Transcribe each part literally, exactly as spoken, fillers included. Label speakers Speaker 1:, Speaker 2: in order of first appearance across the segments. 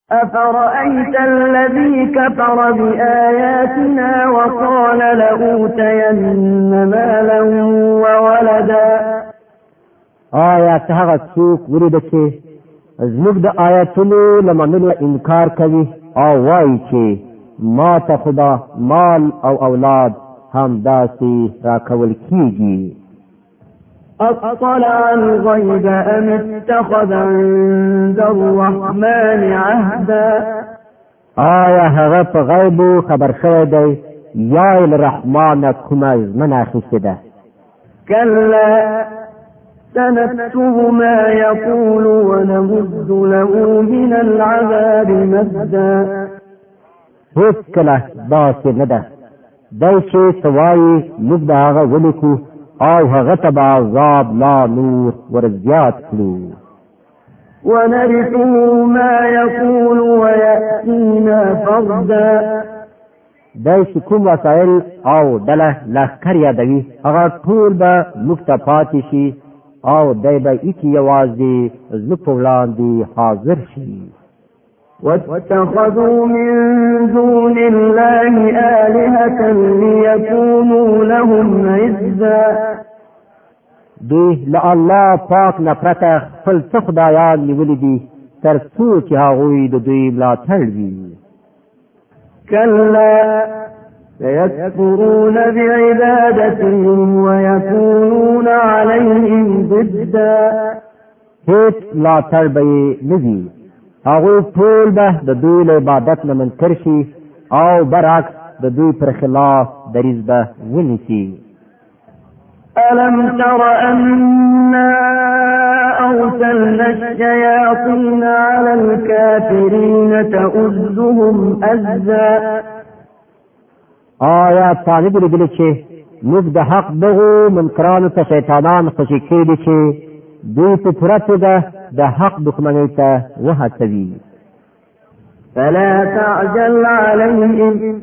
Speaker 1: أفرأيت الذي كفر بآياتنا وقال لأوتين مالا وولدا
Speaker 2: آیا ته هغه څوک ورېده چې زموږ د آیاتونو له منلو انکار کوي او وایي چې ما ته خدا مال او اولاد هم داسې راکول کیږي.
Speaker 1: أطلع الغيب أم اتخذ عند الرحمن عهدا
Speaker 2: آیا هغه په غیب خبر شوی دی یا له رحمان کومه ژمنه اخیستې ده؟
Speaker 1: كلا سنكتب ما يقول ونمد له من العذاب مدا
Speaker 2: هیڅ کله داسې نه ده. دی چې څه وایي موږ د هغه ولیکو او هغه ته به عذاب لا نور ورزیات کړو.
Speaker 1: ونرثه ما يقول ويأتينا فردا
Speaker 2: دی چې کوم وسایل او ډله لښکر یادوي هغه ټول به موږ ته پاتې شي او دی به ایکې یوازې زموږ په وړاندې حاضر شي.
Speaker 1: واتخذوا من دون الله آلهة ليكونوا لهم عزا
Speaker 2: دوی له الله پاک نه پرته خپل څه خدایان نیولي دي تر څو چې هغوی د دوی ملاتړ وي.
Speaker 1: كلا سيكفرون بعبادتهم ويكونون عليهم ضدا
Speaker 2: هیڅ ملاتړ به یې نه وي. هغوی ټول به د دوی له عبادت نه منکر شي او برعکس د دوی پر خلاف دریځ به ونیسي.
Speaker 1: ألم تر أنا أرسلنا الشياطين على الكافرين تؤزهم أزا
Speaker 2: آیا تانه دې لیدلې چې موږ د حق دغو منکرانو ته شیطانان خوشي کړي دي چې دوی په پوره توګه د حق دښمنۍ ته وهڅوي.
Speaker 1: فلا تعجل عليهم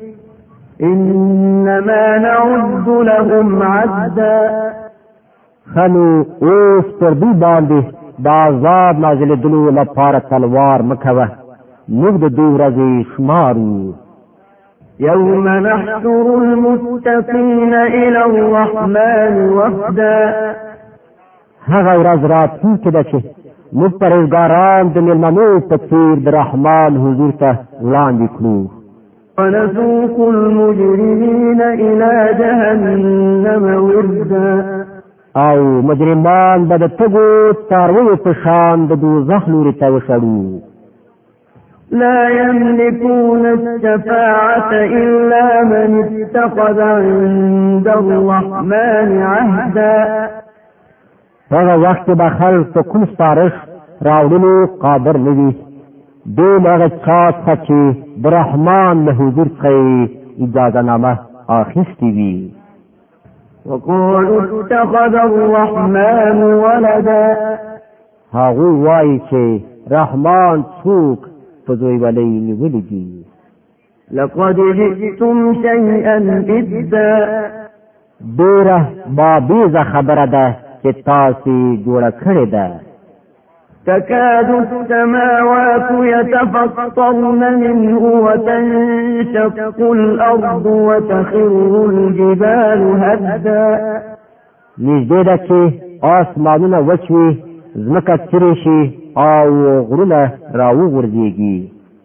Speaker 1: إنما نعد لهم عدا
Speaker 2: خنو اوس پر دوی باندې د عذاب نازلېدلو لپاره تلوار مه کوه. موږ د دوی ورځې شمارو.
Speaker 1: يوم نحشر المتقين إلى الرحمن وفدا
Speaker 2: هغه ورځ راتلونکې ده چې موږ پرهیزګاران د مېلمنو په څېر د رحمان حضور ته وړاندې کړو.
Speaker 1: ونسوق المجرمين إلى جهنم وردا
Speaker 2: او مجرمان به د تګو څارویو په شان د دوزخ لوري ته وشړو.
Speaker 1: لا يملكون الشفاعة إلا من اتخذ عند الرحمن عهدا
Speaker 2: هغه وخت به خلک په کوم سپارښت راوړلو قادر نه وي دوی له هغه چا څخه چې د رحمان له حضور څخه اجازه نامه اخیستې وي.
Speaker 1: وقالوا اتخذ الرحمن ولدا
Speaker 2: هغوی وایي چې رحمان څوک په زوی ولی نیولی دي.
Speaker 1: لقد جئتم شيئا إدا
Speaker 2: ډېره بابیزه خبره ده چې تاسې جوړه کړې ده.
Speaker 1: تكاد السماوات يتفطرن منه وتنشق الأرض وتخر الجبال هدا
Speaker 2: نږدې ده چې آسمانونه وچ وي ځمکه څیرې شي او غرونه راوغورځېږي.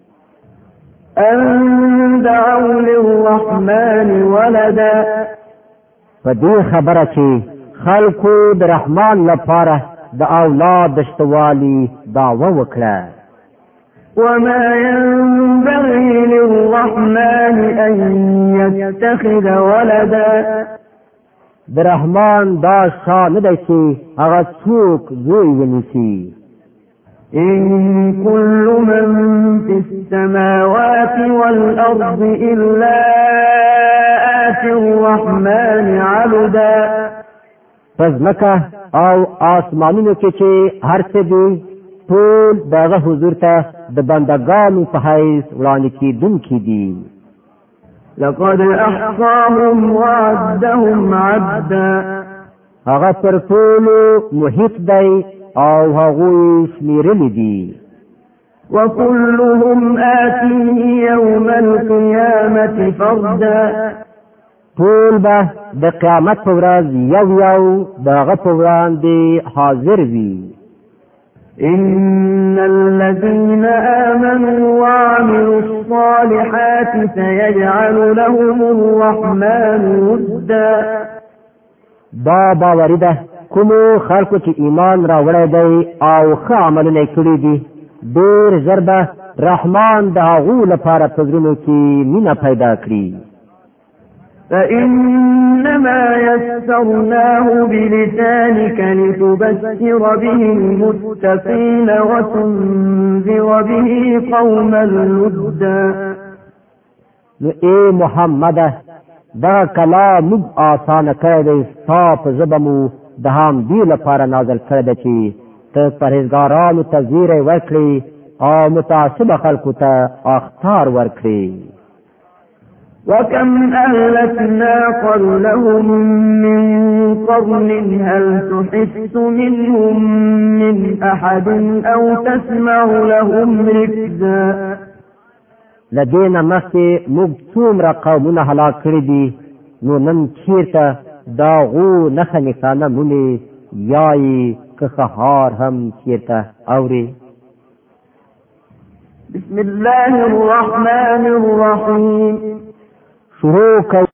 Speaker 1: أن دعوا للرحمن ولدا
Speaker 2: په دې خبره چې خلکو د رحمان لپاره د اولاد د شتوالي دعوه وکړه.
Speaker 1: وما ينبغي للرحمن أن يتخذ ولدا
Speaker 2: د رحمان دا شان دی چې هغه څوک زوی ونیسي.
Speaker 1: إن كل من في السماوات والأرض إلا آتي الرحمن عبدا
Speaker 2: فزمکه او آسمانونو کې چې هر څه دي ټول دغه حضور ته د بندګانو په حیث وړاندې کېدونکي دي.
Speaker 1: لقد أحصاهم وعدهم عدا
Speaker 2: هغه پر ټولو محیط دی او هغوی شمیرلی دي.
Speaker 1: وكلهم آتيه يوم القيامة فردا
Speaker 2: ټول به د قیامت په ورځ یو یو د هغه په وړاندې حاضر وي.
Speaker 1: إن الذين آمنوا وعملوا الصالحات سيجعل لهم الرحمن ودا.
Speaker 2: دا باوری ده کومو خلکو چې ایمان راوړی دی او ښه عملونه کړي دي ډېر ژر به رحمان د هغو لپاره په زړونو کې مینه پیدا کړي.
Speaker 1: فإنما يسرناه بلسانك لتبشر به المتقين وتنذر به قوما لدا.
Speaker 2: نو اے محمد دا کلام موږ آسانه کړی دی ستا په ژبه مو د همدې لپاره نازل کړی دی چې ته پرهیزګارانو ته زیری ورکړې او متعصبه خلکو ته اخطار ورکړې.
Speaker 1: وكم أهلكنا قبلهم من قرن هل تحس منهم من أحد أو تسمع لهم ركزا.
Speaker 2: لدينا مخکې موږ څومره قومونه هلاک کړي دي نو نن چیرته د هغو نښه نښانه مومې یا یې که سهار هم چیرته اورې.
Speaker 1: بسم الله الرحمن الرحيم.
Speaker 2: شروع